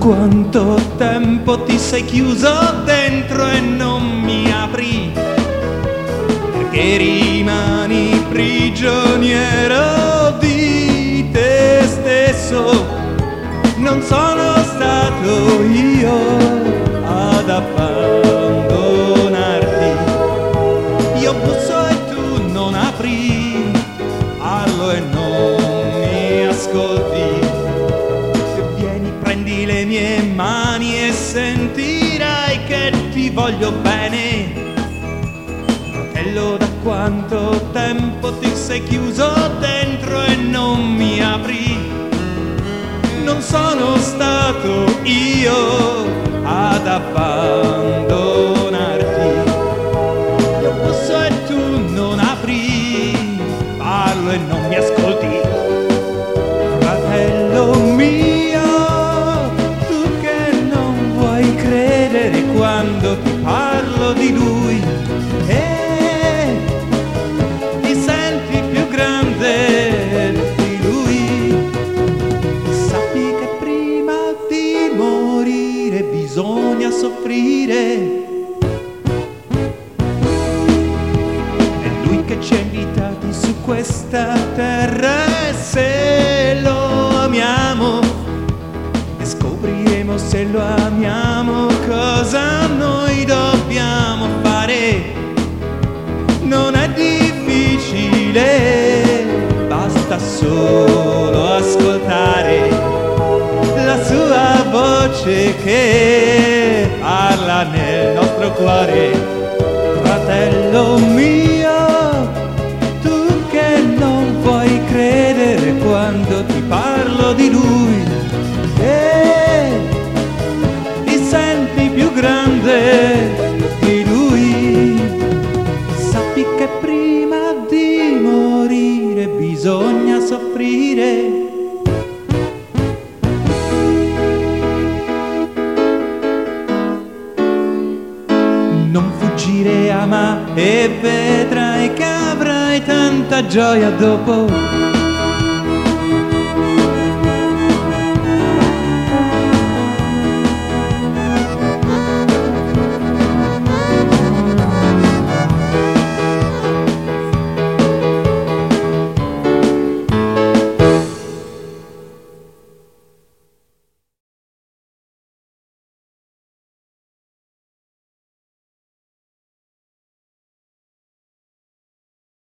quanto tempo ti sei chiuso dentro e non mi apri, perché rimani prigioniero di te stesso. Non sono stato io ad abbandonarti, io busso e tu non apri, parlo e non mi ascolti. Se vieni prendi le mie mani e sentirai che ti voglio bene. Fratello, da quanto tempo ti sei chiuso dentro e non mi apri? Non sono stato io ad abbandonarti, io busso e tu non apri, parlo e non mi ascolti. Fratello mio, tu che non vuoi credere quando ti parlo di lui e ti senti più grande di lui, sappi che prima di morire bisogna soffrire. È lui che ci ha invitati su questa terra e se lo amiamo e scopriremo se lo amiamo cosa noi dobbiamo fare. Non è difficile, basta solo ascoltare la sua voce che parla nel nostro cuore. Fratello mio, tu che non vuoi credere quando ti parlo di lui e ti senti più grande di lui, sappi che prima di morire bisogna soffrire. Non fuggire, ama e vedrai che avrai tanta gioia dopo.